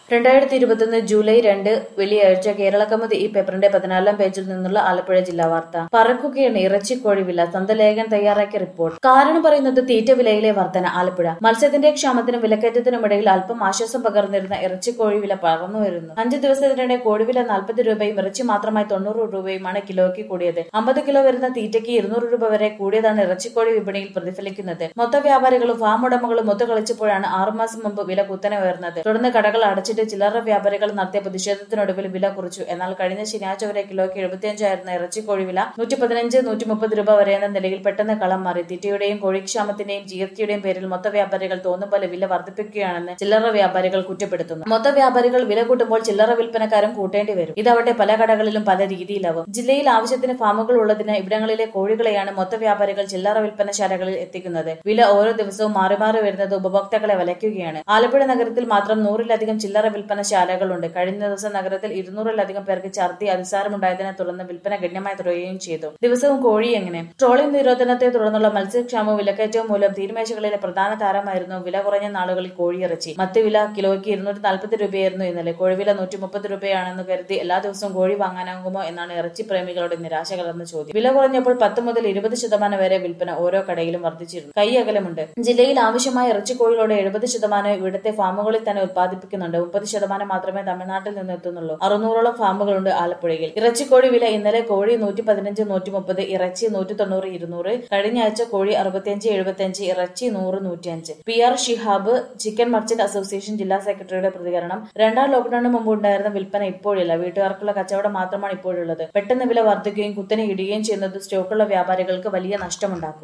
2021 July 2 വെള്ളിയാഴ്ച കേരള കൗമുദി ഈ പേപ്പറിന്റെ 14-ാം പേജിൽ നിന്നുള്ള ആലപ്പുഴ ജില്ലാ വാർത്ത. പറക്കുകയാണ് ഇറച്ചിക്കോഴി വില. സ്വന്തലേഖകൻ തയ്യാറാക്കിയ റിപ്പോർട്ട്. കാരണം പറയുന്നത് തീറ്റ വിലയിലെ വർധന. ആലപ്പുഴ. മത്സ്യത്തിന്റെ ക്ഷാമത്തിനും വിലക്കയറ്റത്തിനുമിടയിൽ അല്പം ആശ്വാസം പകർന്നിരുന്ന ഇറച്ചിക്കോഴി വില പറന്നുവരുന്നു. 5 ദിവസത്തിനിടെ കോഴിവില 40 രൂപയും ഇറച്ചി മാത്രമായി 90 രൂപയുമാണ് കിലോയ്ക്ക് കൂടിയത്. 50 കിലോ വരുന്ന തീറ്റയ്ക്ക് 200 രൂപ വരെ കൂടിയതാണ് ഇറച്ചിക്കോഴി വിപണിയിൽ പ്രതിഫലിക്കുന്നത്. മൊത്ത വ്യാപാരികളും ഫാം ഉടമകളും ഒത്തുകളിച്ചപ്പോഴാണ് 6 മാസം മുമ്പ് വില കുത്തനെ ഉയർന്നത്. തുടർന്ന് കടകൾ അടച്ചിട്ട് ചില്ലറ വ്യാപാരികൾ നടത്തിയ പ്രതിഷേധത്തിനൊടുവിൽ വില കുറച്ചു. എന്നാൽ കഴിഞ്ഞ ശനിയാഴ്ച വരെ കിലോയ്ക്ക് 75 ആയിരുന്ന ഇറച്ചിക്കോഴി വില 115-130 രൂപ വരെ എന്ന നിലയിൽ പെട്ടെന്ന് കളം മാറി. തീറ്റയുടെയും കോഴിക്ഷാമത്തിന്റെയും GSTയുടെയും പേരിൽ മൊത്ത വ്യാപാരികൾ തോന്നും പോലെ വില വർദ്ധിപ്പിക്കുകയാണെന്ന് ചില്ലറ വ്യാപാരികൾ കുറ്റപ്പെടുത്തുന്നു. മൊത്ത വ്യാപാരികൾ വില കൂട്ടുമ്പോൾ ചില്ലറ വിൽപ്പനക്കാരും കൂട്ടേണ്ടി വരും. ഇതവട്ടെ പല കടകളിലും പല രീതിയിലാവും. ജില്ലയിൽ ആവശ്യത്തിന് ഫാമുകൾ ഉള്ളതിന് ഇവിടങ്ങളിലെ കോഴികളെയാണ് മൊത്ത വ്യാപാരികൾ ചില്ലറ വിൽപ്പനശാലകളിൽ എത്തിക്കുന്നത്. വില ഓരോ ദിവസവും മാറി മാറി വരുന്നത് ഉപഭോക്താക്കളെ വലയ്ക്കുകയാണ്. ആലപ്പുഴ നഗരത്തിൽ മാത്രം 100-ലധികം ചില്ലറ വിൽപ്പനശാലകളുണ്ട്. കഴിഞ്ഞ ദിവസം നഗരത്തിൽ 200-ലധികം പേർക്ക് ഛർദി അതിസാരമുണ്ടായതിനെ തുടർന്ന് വിൽപ്പന ഗണ്യമായി കുറയുകയും ചെയ്തു. ദിവസവും കോഴി എങ്ങനെ? ട്രോളിംഗ് നിരോധനത്തെ തുടർന്നുള്ള മത്സ്യക്ഷാമവും വിലക്കയറ്റവും മൂലം തീരുമേശകളിലെ പ്രധാന താരമായിരുന്നു വില കുറഞ്ഞ നാളുകളിൽ കോഴിയിറച്ചി. മത്തുവില കിലോയ്ക്ക് 240 രൂപയായിരുന്നു ഇന്നലെ. കോഴിവില 130 രൂപയാണെന്ന് കരുതി എല്ലാ ദിവസവും കോഴി വാങ്ങാനാകുമോ എന്നാണ് ഇറച്ചി പ്രേമികളുടെ നിരാശ കലർന്ന ചോദ്യം. വില കുറഞ്ഞപ്പോൾ 10 മുതൽ 20% വരെ വിൽപ്പന ഓരോ കടയിലും വർദ്ധിച്ചിരുന്നു. കൈയകലമുണ്ട്. ജില്ലയിൽ ആവശ്യമായ ഇറച്ചിക്കോഴികളുടെ 70% ഇവിടുത്തെ ഫാമുകളിൽ തന്നെ ഉത്പാദിപ്പിക്കുന്നുണ്ട്. 30% മാത്രമേ തമിഴ്നാട്ടിൽ നിന്ന് എത്തുന്നുള്ളൂ. 600ഓളം ഫാമുകളുണ്ട് ആലപ്പുഴയിൽ. ഇറച്ചിക്കോഴി വില ഇന്നലെ കോഴി 115-130, ഇറച്ചി 190-200. കഴിഞ്ഞ ആഴ്ച കോഴി 65-75, ഇറച്ചി 100-105. PR Shihab, chicken merchant association ജില്ലാ സെക്രട്ടറിയുടെ പ്രതികരണം. 2ാം ലോക്ഡൌണിന് മുമ്പ് ഉണ്ടായിരുന്ന വിൽപ്പന ഇപ്പോഴില്ല. വീട്ടുകാർക്കുള്ള കച്ചവടം മാത്രമാണ് ഇപ്പോഴുള്ളത്. പെട്ടെന്ന് വില വർദ്ധിക്കുകയും കുത്തനെ ഇടുകയും ചെയ്യുന്നത് സ്റ്റോക്കുള്ള വ്യാപാരികൾക്ക് വലിയ നഷ്ടമുണ്ടാക്കും.